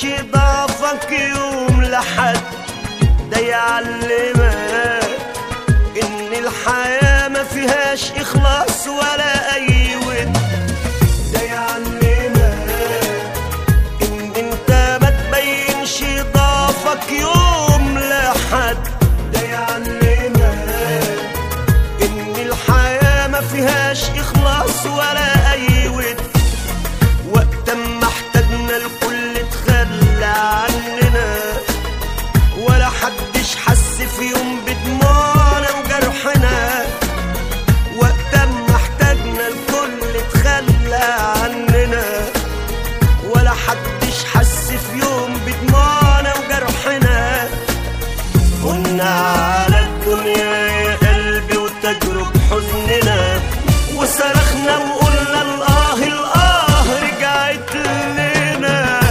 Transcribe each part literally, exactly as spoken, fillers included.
يمشي ضعفك يوم لحد ده يعلمك ان الحياة ما فيهاش اخلاص ولا اي ود. ده يعلمك ان انت ما تبينش ضعفك يوم لحد. ده يعلمك ان الحياة ما فيهاش اخلاص ولا اي ود. وقت ما احتاجنا الكل اتخلى عننا ولا حدش حس في يوم بدموعنا وجرحنا. وقت ما احتاجنا الكل اتخلى عننا ولا حدش حس في يوم بدموعنا وجرحنا. كنا على الدنيا يا قلبي وتجرب حزننا وصرخنا وقلنا الآه الآه رجعت لنا.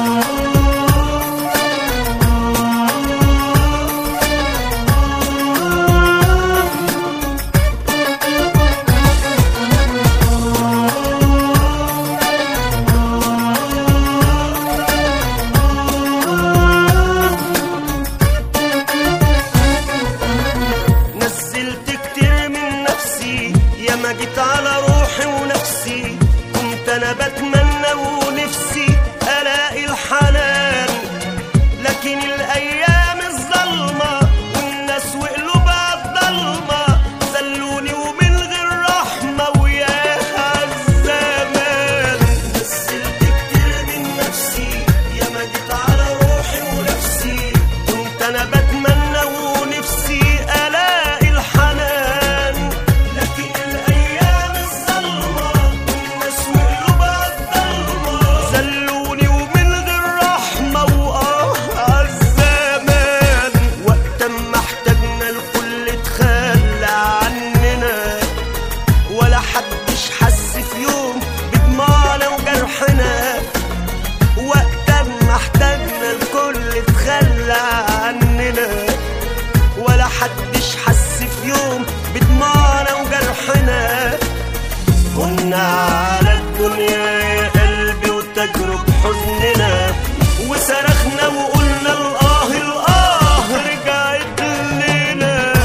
نزلت كتير من نفسي يا ما جيت على روحي ونفسي. كنت انا بتمنى ونفسي الاقي الحنان لكن الايام الظلمه والناس وقلوبها الضلمه زلوني ومن غير رحمه وياها الزمان. نزلت كتير من نفسي يا ما جيت على روحي ونفسي. كنت انا بتمنى ونفسي الاقي الحنان لكن الايام الظلمه والناس وقلوبها الضلمه زلوني ومن غير رحمه واه عالزمان. وقت ما احتاجنا الكل اتخلى عننا ولا حدش حس في يوم بدموعنا وجرحنا. وقت ما احتاجنا الكل اتخلى عننا ولا حدش حس في يوم بدموعنا وجرحنا. كنا على الدنيا يا قلبي وتجرب حزننا وصرخنا وقلنا الآه الآه رجعت لنا.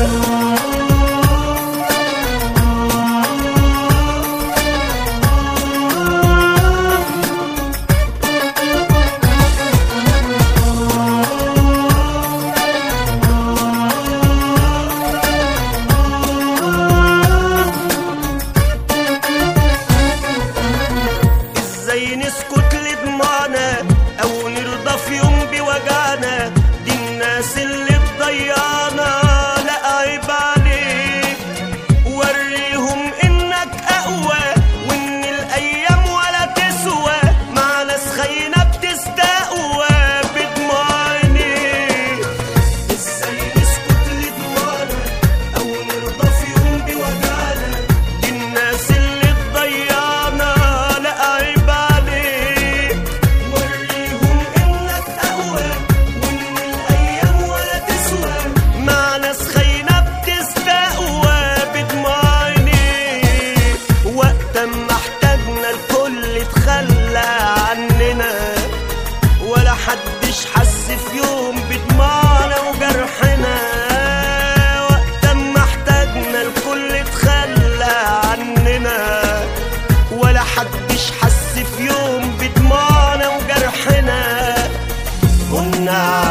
ازاي نسكت لدموعنا او نرضى في يوم بوجعنا؟ دي الناس اللي تضيعنا لا عيب عليك. وريهم انك اقوى وان الايام ولا تسوى مع ناس خاينه بتستقوى بدموع عينيك. ازاي نسكت لدموعنا او نرضى في يوم بوجعنا؟ دي الناس اللي تضيعنا لا عيب عليك. وريهم انك اقوى وان الايام ولا تسوى مع ناس خاينه بتستقوى بدموع عينيك. وقت ما احتاجنا الكل اتخلى عننا ولا حدش حس في يوم بدموعنا وجرحنا. وقت ما احتاجنا الكل اتخلى عننا ولا حدش حس في يوم بدموعنا وجرحنا. كنا